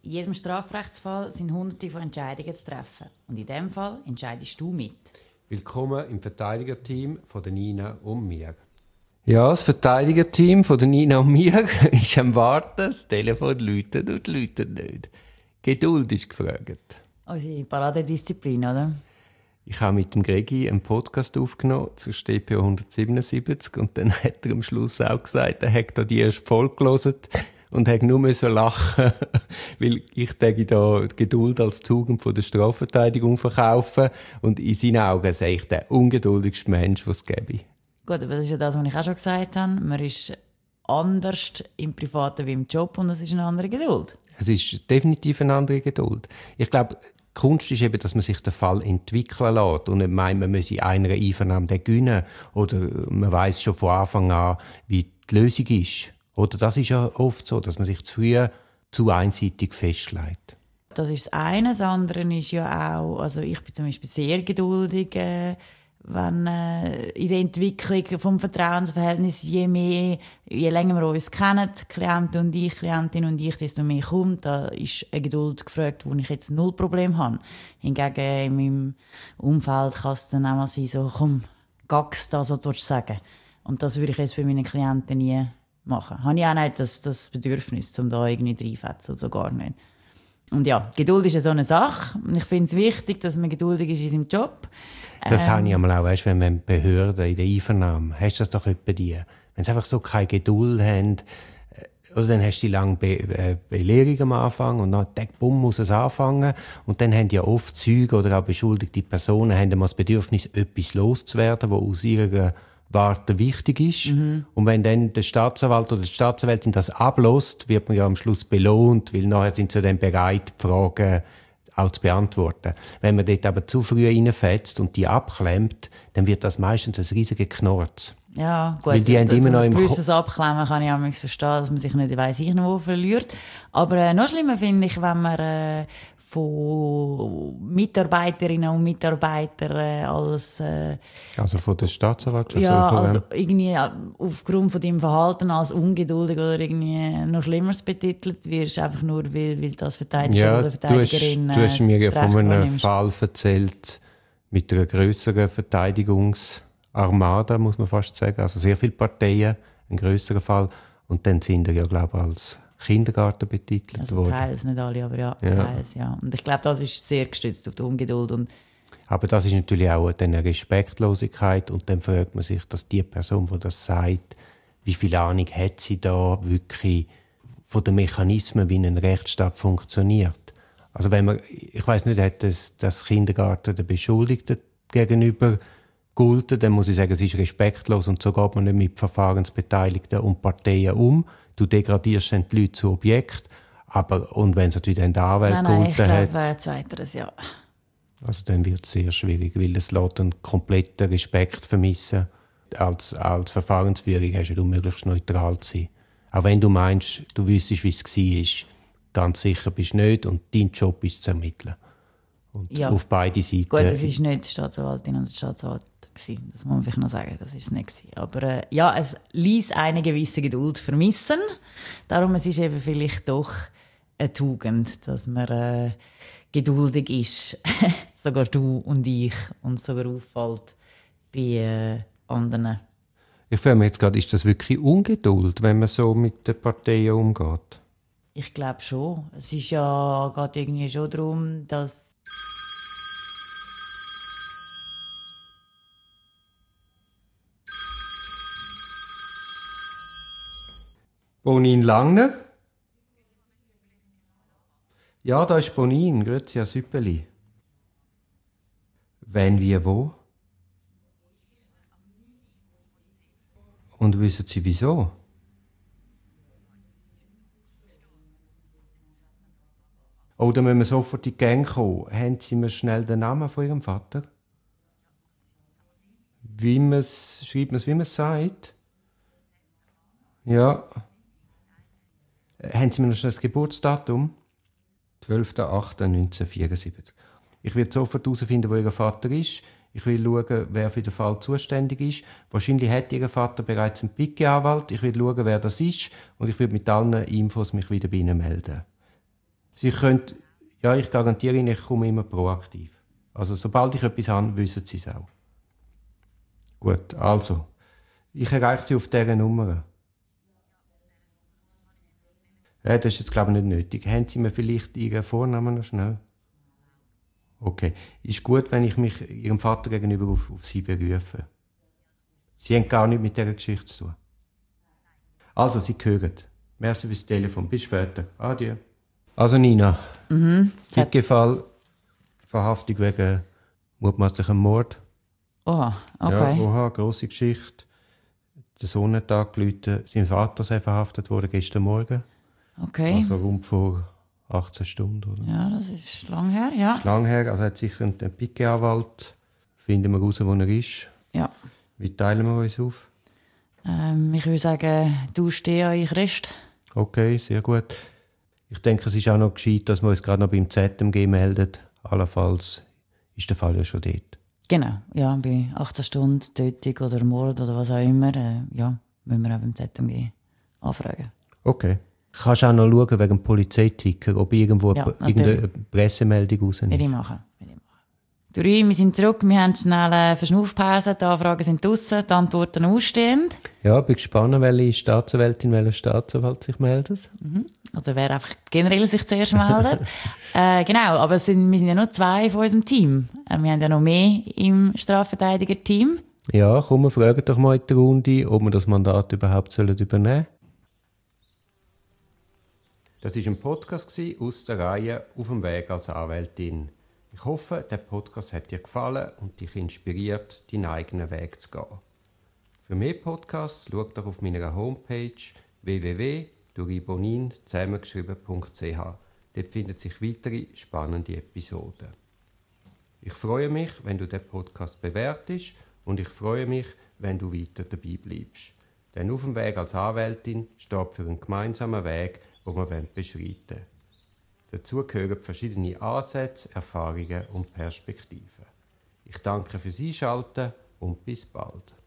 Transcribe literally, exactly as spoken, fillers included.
In jedem Strafrechtsfall sind hunderte von Entscheidungen zu treffen. Und in diesem Fall entscheidest du mit. Willkommen im Verteidigerteam von der Nina und mir. Ja, das Verteidigerteam von der Nina und mir ist am Warten. Das Telefon läutet und läutet nicht. Geduld ist gefragt. Unsere Paradedisziplin, oder? Ich habe mit dem Gregi einen Podcast aufgenommen zu S T P O hundertsiebenundsiebzig und dann hat er am Schluss auch gesagt, er hätte da die erste Folge gehört und hätte nur müssen lachen, weil ich denke da die Geduld als Tugend von der Strafverteidigung verkaufen und in seinen Augen sehe ich der ungeduldigste Mensch, was es gäbe. Gut, aber das ist ja das, was ich auch schon gesagt habe. Man ist anders im Privaten wie im Job und es ist eine andere Geduld. Es ist definitiv eine andere Geduld. Ich glaube, die Kunst ist eben, dass man sich den Fall entwickeln lässt und nicht meint, man müsse einer Einvernahme gewinnen oder man weiss schon von Anfang an, wie die Lösung ist. Oder das ist ja oft so, dass man sich zu früh zu einseitig festlegt. Das ist das eine. Das andere ist ja auch, also ich bin zum Beispiel sehr geduldig, äh, wenn äh, in der Entwicklung vom Vertrauensverhältnis je mehr, je länger wir uns kennen, Klient und ich, Klientin und ich, desto mehr kommt. Da ist eine Geduld gefragt, wo ich jetzt null Problem habe. Hingegen in meinem Umfeld kann es dann auch mal sein, so, komm, gags das, was du sagen. Und das würde ich jetzt bei meinen Klienten nie machen. Habe ich auch nicht das, das Bedürfnis, um da irgendwie reinfetzen, so gar nicht. Und ja, Geduld ist ja so eine Sache. Und ich finde es wichtig, dass man geduldig ist in seinem Job. Das ähm, habe ich einmal auch, weißt, wenn man Behörden in der Einvernahme, hast du das doch etwa die? Wenn sie einfach so keine Geduld haben, also dann hast du die lange Be- äh, Belehrung am Anfang und dann, bumm, muss es anfangen. Und dann haben ja oft Zeugen oder auch beschuldigte Personen haben das Bedürfnis, etwas loszuwerden, was aus ihrer Warte wichtig ist. Mhm. Und wenn dann der Staatsanwalt oder die Staatsanwältin das ablässt, wird man ja am Schluss belohnt, weil nachher sind sie dann bereit, die Fragen auch zu beantworten. Wenn man dort aber zu früh reinfetzt und die abklemmt, dann wird das meistens ein riesiger Knurz. Ja, gut. Weil die haben das, immer noch ein im gewisses Abklemmen kann ich auch verstehen, dass man sich nicht weiss ich noch wo verliert. Aber äh, noch schlimmer finde ich, wenn man äh, von Mitarbeiterinnen und Mitarbeitern äh, alles... Äh, also von der Staatsanwaltschaft? Ja, also irgendwie aufgrund von deinem Verhalten als ungeduldig oder irgendwie noch Schlimmeres betitelt wirst, einfach nur, weil, weil das Verteidiger ja, oder Verteidigerin... Du hast, du hast mir ja von einem wahrnimmst. Fall erzählt mit einer grösseren Verteidigungsarmada, muss man fast sagen. Also sehr viele Parteien, ein grösserer Fall. Und dann sind er ja, glaube ich, als Kindergarten betitelt also worden. Teils, nicht alle, aber ja, ja. teils, ja. Und ich glaube, das ist sehr gestützt auf die Ungeduld. Und aber das ist natürlich auch eine Respektlosigkeit und dann fragt man sich, dass die Person, die das sagt, wie viel Ahnung hat sie da wirklich von den Mechanismen, wie ein Rechtsstaat funktioniert. Also wenn man, ich weiss nicht, hat das, das Kindergarten der Beschuldigten gegenüber gegolten, dann muss ich sagen, es ist respektlos und so geht man nicht mit Verfahrensbeteiligten und Parteien um. Du degradierst dann die Leute zu Objekt, aber und wenn es natürlich dann der Anwalt nein, nein, ich hat, glaube, äh, zweiteres, ja. Also dann wird es sehr schwierig, weil es lässt einen kompletten Respekt vermissen. Als, als Verfahrensführung hast du möglichst neutral zu sein. Auch wenn du meinst, du wüsstest, wie es war, ganz sicher bist du nicht und dein Job ist zu ermitteln. Und ja. auf beide Seiten. Gut, es war nicht die Staatsanwaltin und der Staatsanwalt. Das muss man vielleicht noch sagen, das war es nicht. Aber äh, ja, es ließ eine gewisse Geduld vermissen. Darum es ist eben vielleicht doch eine Tugend, dass man äh, geduldig ist. Sogar du und ich. Und sogar auffällt bei äh, anderen. Ich frage mich jetzt gerade, ist das wirklich Ungeduld, wenn man so mit den Parteien umgeht? Ich glaube schon. Es ist ja geht irgendwie schon darum, dass Bonin Langner? Ja, da ist Bonin, grüezi, ja, Süppeli. Wenn, wie, wo? Und wissen Sie wieso? Oder müssen wir sofort in die Gang kommen? Haben Sie mir schnell den Namen von Ihrem Vater? Wie man's, schreibt man es, wie man es sagt? Ja. Haben Sie mir noch schnell das Geburtsdatum? zwölfter achter neunzehnhundertvierundsiebzig. Ich werde sofort herausfinden, wo Ihr Vater ist. Ich will schauen, wer für den Fall zuständig ist. Wahrscheinlich hat Ihr Vater bereits einen Picke-Anwalt. Ich will schauen, wer das ist. Und ich werde mit allen Infos mich wieder bei Ihnen melden. Sie können, ja, ich garantiere Ihnen, ich komme immer proaktiv. Also sobald ich etwas habe, wissen Sie es auch. Gut, also, ich erreiche Sie auf dieser Nummer. Ja, das ist jetzt, glaube ich, nicht nötig. Haben Sie mir vielleicht Ihren Vornamen noch schnell? Okay. Ist gut, wenn ich mich Ihrem Vater gegenüber auf, auf Sie berufe. Sie haben gar nichts mit dieser Geschichte zu tun. Also, Sie hören. Merci fürs Telefon. Bis später. Adieu. Also, Nina. Mhm. Tippgefall, Verhaftung wegen mutmaßlichem Mord. Oha, okay. Ja, oha, grosse Geschichte. Der Sohn hat angerufen, sein Vater sei verhaftet worden gestern Morgen. Okay. Also rund vor achtzehn Stunden. Oder? Ja, das ist lang her, ja. Das ist lang her, also hat sicher einen Piquet-Anwalt. Finden wir raus, wo er ist. Ja. Wie teilen wir uns auf? Ähm, ich würde sagen, du stehst an Christ. Okay, sehr gut. Ich denke, es ist auch noch gescheit, dass wir uns gerade noch beim Z M G melden. Allenfalls ist der Fall ja schon dort. Genau, ja, bei achtzehn Stunden Tötung oder Mord oder was auch immer, äh, ja, müssen wir auch beim Z M G anfragen. Okay. Kannst du auch noch schauen wegen dem Polizeiticker, ob irgendwo Ja, eine, irgendeine Pressemeldung raus ist? Würde ich machen. Würde ich machen. Drei, wir sind zurück, wir haben schnell eine Verschnaufpause, die Anfragen sind draussen, die Antworten ausstehend. Ja, bin gespannt, welche Staatsanwältin, welcher Staatsanwalt sich meldet. Mhm. Oder wer einfach generell sich zuerst meldet. äh, genau, aber es sind, wir sind ja nur zwei von unserem Team. Äh, wir haben ja noch mehr im Strafverteidiger-Team. Ja, komm, wir fragen doch mal in die Runde, ob wir das Mandat überhaupt übernehmen sollen. Das war ein Podcast aus der Reihe «Auf dem Weg als Anwältin». Ich hoffe, der Podcast hat dir gefallen und dich inspiriert, deinen eigenen Weg zu gehen. Für mehr Podcasts schau doch auf meiner Homepage w w w punkt duribonin zusammengeschrieben punkt c h. Dort finden sich weitere spannende Episoden. Ich freue mich, wenn du den Podcast bewertest und ich freue mich, wenn du weiter dabei bleibst. Denn «Auf dem Weg als Anwältin» steht für einen gemeinsamen Weg, den wir beschreiten wollen. Dazu gehören verschiedene Ansätze, Erfahrungen und Perspektiven. Ich danke fürs Einschalten und bis bald.